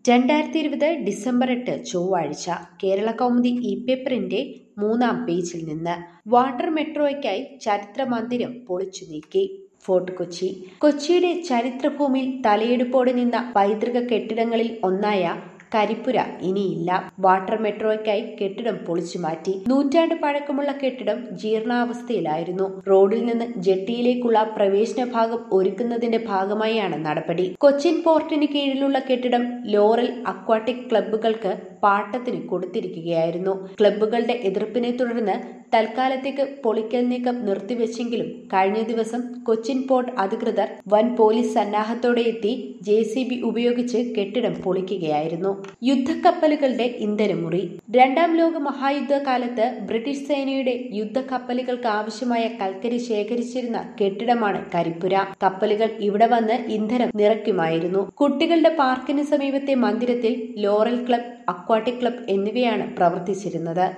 2020 December 8 ചൊവ്വാഴ്ച കേരള കൗമുദി പേപ്പറിന്റെ 3-ാം പേജിൽ നിന്ന് വാട്ടർ മെട്രോയ്ക്കായി ചരിത്ര മന്ദിരം പൊളിച്ചു നീക്കി. ഫോർട്ട് കൊച്ചി. കൊച്ചിയുടെ ചരിത്രഭൂമിയിൽ തലയെടുപ്പോടെ നിന്ന പൈതൃക കെട്ടിടങ്ങളിൽ ഒന്നായ കരിപ്പുര ഇനിയില്ല. വാട്ടർ മെട്രോയ്ക്കായി കെട്ടിടം പൊളിച്ചു മാറ്റി. നൂറ്റാണ്ട് പഴക്കമുള്ള കെട്ടിടം ജീർണാവസ്ഥയിലായിരുന്നു. റോഡിൽ നിന്ന് ജെട്ടിയിലേക്കുള്ള പ്രവേശന ഭാഗം ഒരുക്കുന്നതിന്റെ ഭാഗമായാണ് നടപടി. കൊച്ചിൻ പോർട്ടിന് കീഴിലുള്ള കെട്ടിടം ലോറൽ അക്വാട്ടിക് ക്ലബ്ബുകൾക്ക് പാട്ടത്തിന് കൊടുത്തിരിക്കുകയായിരുന്നു. ക്ലബ്ബുകളുടെ എതിർപ്പിനെ തുടർന്ന് തൽക്കാലത്തേക്ക് പൊളിക്കൽ നീക്കം നിർത്തിവെച്ചെങ്കിലും കഴിഞ്ഞ ദിവസം കൊച്ചിൻ പോർട്ട് അധികൃതർ വൻ പോലീസ് സന്നാഹത്തോടെ എത്തി JCB ഉപയോഗിച്ച് കെട്ടിടം പൊളിക്കുകയായിരുന്നു. യുദ്ധക്കപ്പലുകളുടെ ഇന്ധനമുറി. 2-ാം ലോക മഹായുദ്ധകാലത്ത് ബ്രിട്ടീഷ് സേനയുടെ യുദ്ധക്കപ്പലുകൾക്ക് ആവശ്യമായ കൽക്കരി ശേഖരിച്ചിരുന്ന കെട്ടിടമാണ് കരിപ്പുര. കപ്പലുകൾ ഇവിടെ വന്ന് ഇന്ധനം നിറയ്ക്കുമായിരുന്നു. കുട്ടികളുടെ പാർക്കിന് സമീപത്തെ മന്ദിരത്തിൽ ലോറൽ ക്ലബ്, അക്വാട്ടിക് ക്ലബ് എന്നിവയാണ് പ്രവർത്തിച്ചിരുന്നത്.